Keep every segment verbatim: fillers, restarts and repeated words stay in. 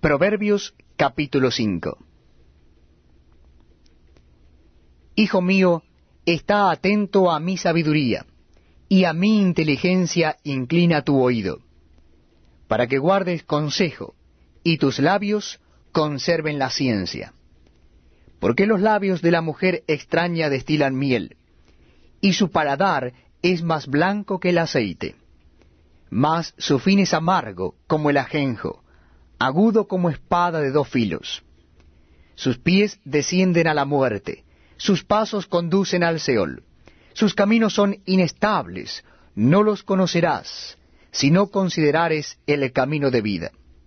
Proverbios capítulo cinco. Hijo mío, está atento a mi sabiduría, y a mi inteligencia inclina tu oído, para que guardes consejo, y tus labios conserven la ciencia. Porque los labios de la mujer extraña destilan miel, y su paladar es más blanco que el aceite. Mas su fin es amargo como el ajenjo, agudo como espada de dos filos. Sus pies descienden a la muerte, sus pasos conducen al Seol. Sus caminos son inestables, no los conocerás, si no considerares el camino de vida.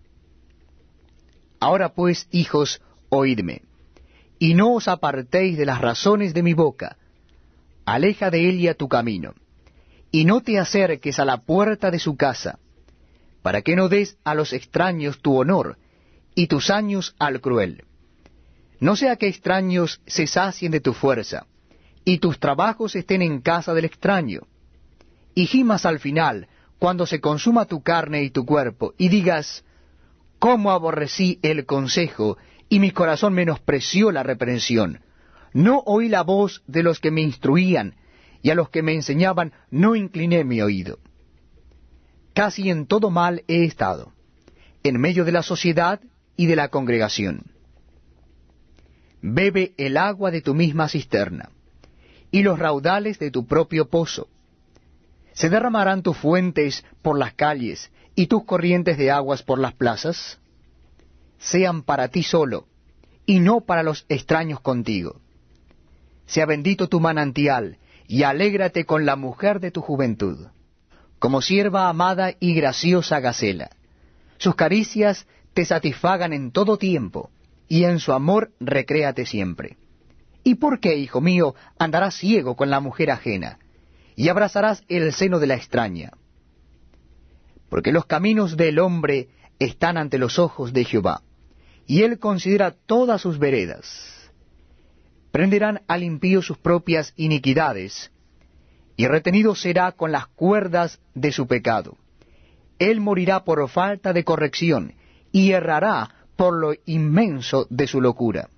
Ahora pues, hijos, oídme, y no os apartéis de las razones de mi boca. Aleja de ella tu camino, y no te acerques a la puerta de su casa, para que no des a los extraños tu honor, y tus años al cruel. No sea que extraños se sacien de tu fuerza, y tus trabajos estén en casa del extraño. Y gimas al final, cuando se consuma tu carne y tu cuerpo, y digas, ¿cómo aborrecí el consejo, y mi corazón menospreció la reprensión? No oí la voz de los que me instruían, y a los que me enseñaban no incliné mi oído. Casi en todo mal he estado, en medio de la sociedad y de la congregación. Bebe el agua de tu misma cisterna, y los raudales de tu propio pozo. ¿Se derramarán tus fuentes por las calles, y tus corrientes de aguas por las plazas? Sean para ti solo, y no para los extraños contigo. Sea bendito tu manantial, y alégrate con la mujer de tu juventud, como sierva amada y graciosa gacela. Sus caricias te satisfagan en todo tiempo, y en su amor recréate siempre. ¿Y por qué, hijo mío, andarás ciego con la mujer ajena, y abrazarás el seno de la extraña? Porque los caminos del hombre están ante los ojos de Jehová, y él considera todas sus veredas. Prenderán al impío sus propias iniquidades, y retenido será con las cuerdas de su pecado. Él morirá por falta de corrección, y errará por lo inmenso de su locura.